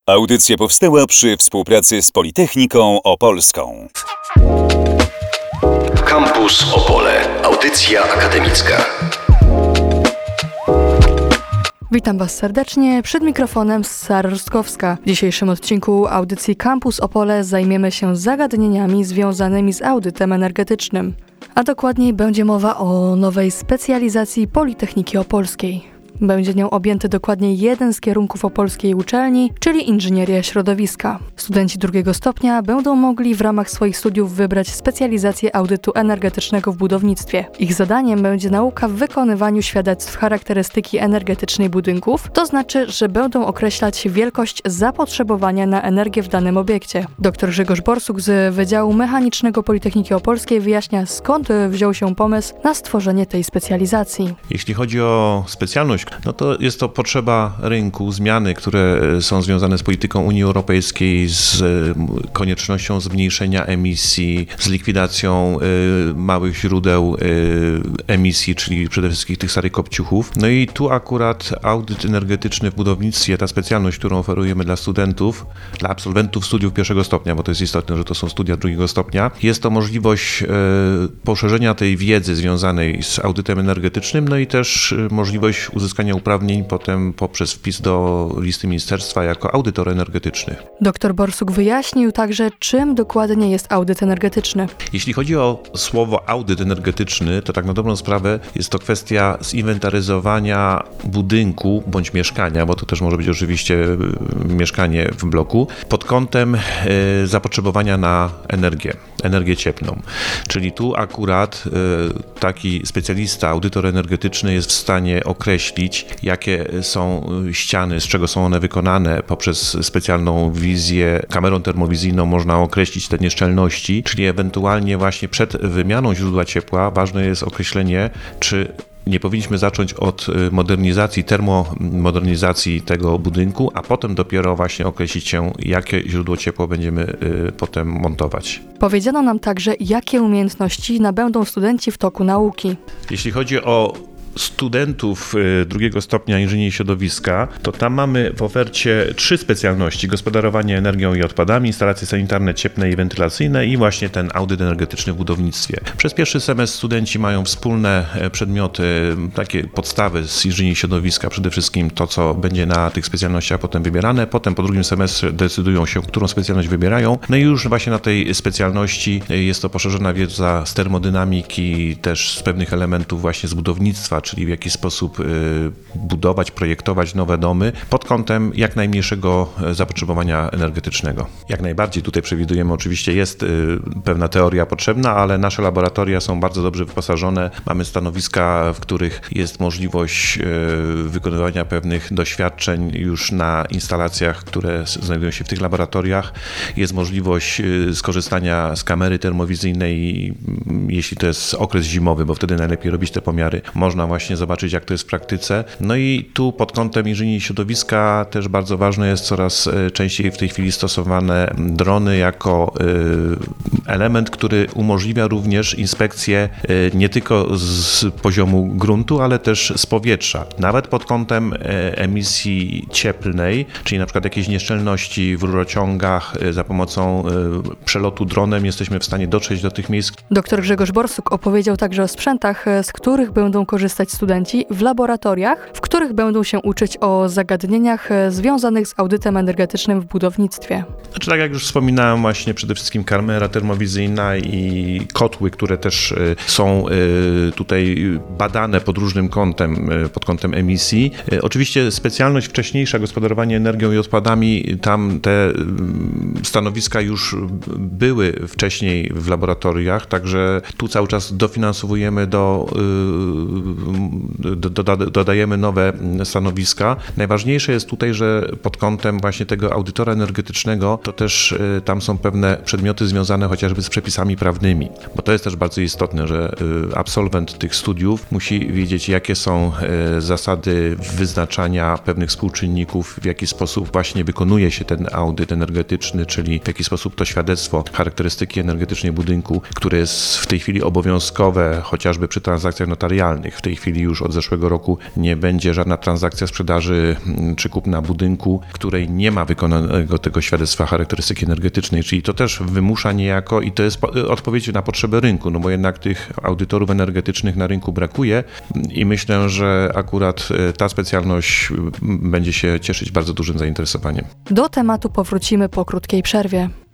Audycja powstała przy współpracy z Politechniką Opolską. Campus Opole. Audycja akademicka. Witam Was serdecznie, przed mikrofonem Sara Rostkowska. W dzisiejszym odcinku audycji Campus Opole zajmiemy się zagadnieniami związanymi z audytem energetycznym. A dokładniej będzie mowa o nowej specjalizacji Politechniki Opolskiej. Będzie nią objęty dokładnie jeden z kierunków opolskiej uczelni, czyli inżynieria środowiska. Studenci drugiego stopnia będą mogli w ramach swoich studiów wybrać specjalizację audytu energetycznego w budownictwie. Ich zadaniem będzie nauka w wykonywaniu świadectw charakterystyki energetycznej budynków, to znaczy, że będą określać wielkość zapotrzebowania na energię w danym obiekcie. Dr Grzegorz Borsuk z Wydziału Mechanicznego Politechniki Opolskiej wyjaśnia, skąd wziął się pomysł na stworzenie tej specjalizacji. Jeśli chodzi o specjalność, no to jest to potrzeba rynku, zmiany, które są związane z polityką Unii Europejskiej, z koniecznością zmniejszenia emisji, z likwidacją małych źródeł emisji, czyli przede wszystkim tych starych kopciuchów. No i tu akurat audyt energetyczny w budownictwie, ta specjalność, którą oferujemy dla studentów, dla absolwentów studiów pierwszego stopnia, bo to jest istotne, że to są studia drugiego stopnia, jest to możliwość poszerzenia tej wiedzy związanej z audytem energetycznym, no i też możliwość uzyskania uprawnień potem poprzez wpis do listy ministerstwa jako audytor energetyczny. Dr Borsuk wyjaśnił także, czym dokładnie jest audyt energetyczny. Jeśli chodzi o słowo audyt energetyczny, to tak na dobrą sprawę jest to kwestia zinwentaryzowania budynku bądź mieszkania, bo to też może być oczywiście mieszkanie w bloku, pod kątem zapotrzebowania na energię cieplną. Czyli tu akurat taki specjalista, audytor energetyczny jest w stanie określić, jakie są ściany, z czego są one wykonane. Poprzez specjalną wizję, kamerą termowizyjną można określić te nieszczelności, czyli ewentualnie właśnie przed wymianą źródła ciepła ważne jest określenie, czy nie powinniśmy zacząć od modernizacji, termomodernizacji tego budynku, a potem dopiero właśnie określić się, jakie źródło ciepła będziemy potem montować. Powiedziano nam także, jakie umiejętności nabędą studenci w toku nauki. Jeśli chodzi o studentów drugiego stopnia inżynierii środowiska, to tam mamy w ofercie 3 specjalności: gospodarowanie energią i odpadami, instalacje sanitarne, cieplne i wentylacyjne i właśnie ten audyt energetyczny w budownictwie. Przez pierwszy semestr studenci mają wspólne przedmioty, takie podstawy z inżynierii środowiska, przede wszystkim to, co będzie na tych specjalnościach potem wybierane. Potem po drugim semestrze decydują się, którą specjalność wybierają. No i już właśnie na tej specjalności jest to poszerzona wiedza z termodynamiki, też z pewnych elementów właśnie z budownictwa, czyli w jaki sposób budować, projektować nowe domy pod kątem jak najmniejszego zapotrzebowania energetycznego. Jak najbardziej tutaj przewidujemy, oczywiście jest pewna teoria potrzebna, ale nasze laboratoria są bardzo dobrze wyposażone. Mamy stanowiska, w których jest możliwość wykonywania pewnych doświadczeń już na instalacjach, które znajdują się w tych laboratoriach. Jest możliwość skorzystania z kamery termowizyjnej, jeśli to jest okres zimowy, bo wtedy najlepiej robić te pomiary. Można właśnie zobaczyć, jak to jest w praktyce. No i tu pod kątem inżynierii środowiska też bardzo ważne jest coraz częściej w tej chwili stosowane drony jako element, który umożliwia również inspekcję nie tylko z poziomu gruntu, ale też z powietrza. Nawet pod kątem emisji cieplnej, czyli na przykład jakieś nieszczelności w rurociągach, za pomocą przelotu dronem jesteśmy w stanie dotrzeć do tych miejsc. Dr Grzegorz Borsuk opowiedział także o sprzętach, z których będą korzystać studenci w laboratoriach, w których będą się uczyć o zagadnieniach związanych z audytem energetycznym w budownictwie. Znaczy, tak jak już wspominałem, właśnie przede wszystkim kamera termowizyjna i kotły, które też są tutaj badane pod różnym kątem, pod kątem emisji. Oczywiście specjalność wcześniejsza, gospodarowanie energią i odpadami, tam te stanowiska już były wcześniej w laboratoriach, także tu cały czas dofinansowujemy, dodajemy nowe stanowiska. Najważniejsze jest tutaj, że pod kątem właśnie tego audytora energetycznego to też tam są pewne przedmioty związane chociażby z przepisami prawnymi, bo to jest też bardzo istotne, że absolwent tych studiów musi wiedzieć, jakie są zasady wyznaczania pewnych współczynników, w jaki sposób właśnie wykonuje się ten audyt energetyczny, czyli w jaki sposób to świadectwo charakterystyki energetycznej budynku, które jest w tej chwili obowiązkowe chociażby przy transakcjach notarialnych. W tej tej chwili już od zeszłego roku nie będzie żadna transakcja sprzedaży czy kupna budynku, której nie ma wykonanego tego świadectwa charakterystyki energetycznej, czyli to też wymusza niejako i to jest odpowiedź na potrzeby rynku, no bo jednak tych audytorów energetycznych na rynku brakuje i myślę, że akurat ta specjalność będzie się cieszyć bardzo dużym zainteresowaniem. Do tematu powrócimy po krótkiej przerwie.